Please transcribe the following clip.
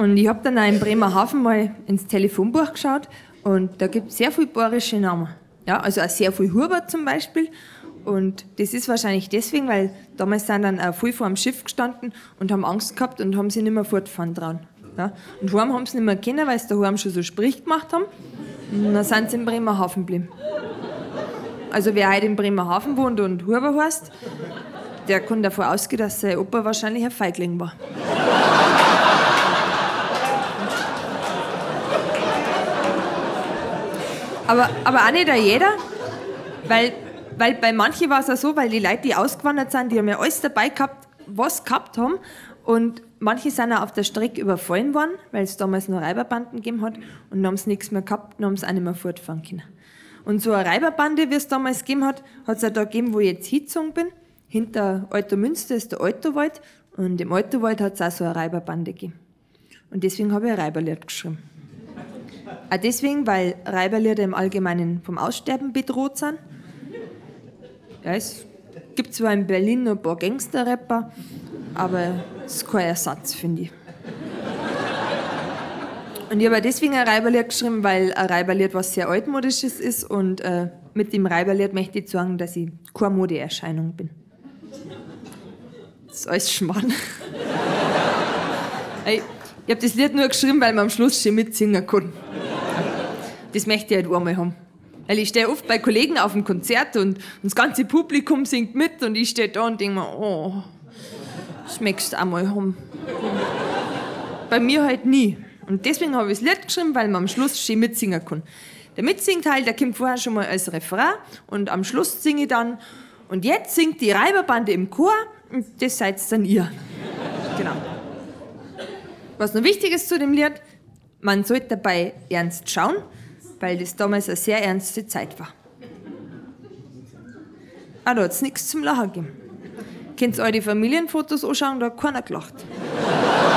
Und ich habe dann auch in Bremerhaven mal ins Telefonbuch geschaut und da gibt es sehr viele bayerische Namen. Ja, also auch sehr viel Huber zum Beispiel. Und das ist wahrscheinlich deswegen, weil damals sind dann auch viele vor dem Schiff gestanden und haben Angst gehabt und haben sich nicht mehr fortfahren trauen. Ja? Und heim haben sie nicht mehr kennen, weil sie daheim schon so Sprich gemacht haben. Und dann sind sie in Bremerhaven geblieben. Also wer heute in Bremerhaven wohnt und Huber heißt, der kann davon ausgehen, dass sein Opa wahrscheinlich ein Feigling war. Aber auch nicht jeder, weil bei manchen war es auch so, weil die Leute, die ausgewandert sind, die haben ja alles dabei gehabt, was sie gehabt haben. Und manche sind auch auf der Strecke überfallen worden, weil es damals noch Räuberbanden gegeben hat. Und dann haben sie nichts mehr gehabt, dann haben sie auch nicht mehr fortfahren können. Und so eine Räuberbande, wie es damals gegeben hat, hat es auch da gegeben, wo ich jetzt hingezogen bin. Hinter Alter Münster ist der Alterwald. Und im Alterwald hat es auch so eine Räuberbande gegeben. Und deswegen habe ich ein Räuberlied geschrieben. Auch deswegen, weil Räuberlieder im Allgemeinen vom Aussterben bedroht sind. Ja, es gibt zwar in Berlin noch ein paar Gangster-Rapper, aber es ist kein Ersatz, finde ich. Und ich habe deswegen ein Räuberlied geschrieben, weil ein Räuberlied was sehr altmodisches ist und mit dem Räuberlied möchte ich sagen, dass ich keine Modeerscheinung bin. Das ist alles Schmarrn. Ich habe das Lied nur geschrieben, weil man am Schluss schon mitsingen kann. Das möchte ich halt einmal haben. Weil ich stehe oft bei Kollegen auf dem Konzert und das ganze Publikum singt mit und ich stehe da und denke mir, oh, das möchtest du auch mal haben. Bei mir halt nie. Und deswegen habe ich das Lied geschrieben, weil man am Schluss schön mitsingen kann. Der Mitsingteil, der kommt vorher schon mal als Refrain und am Schluss singe ich dann und jetzt singt die Räuberbande im Chor und das seid dann ihr. Genau. Was noch wichtig ist zu dem Lied, man sollte dabei ernst schauen, weil das damals eine sehr ernste Zeit war. Ah, da hat es nichts zum Lachen gegeben. Könnt ihr eure Familienfotos anschauen, da hat keiner gelacht.